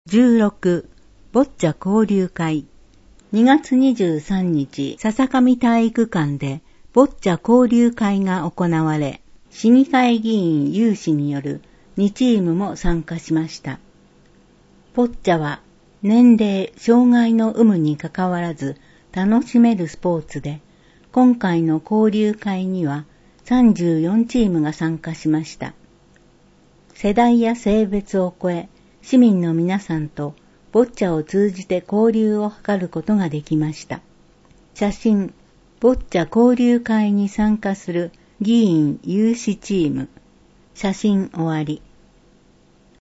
16ボッチャ交流会2月23日笹上体育館でボッチャ交流会が行われ、市議会議員有志による2チームも参加しました。ボッチャは年齢、障害の有無にかかわらず楽しめるスポーツで、今回の交流会には34チームが参加しました。世代や性別を超え、市民の皆さんとボッチャを通じて交流を図ることができました。写真、ボッチャ交流会に参加する議員有志チーム。写真終わり。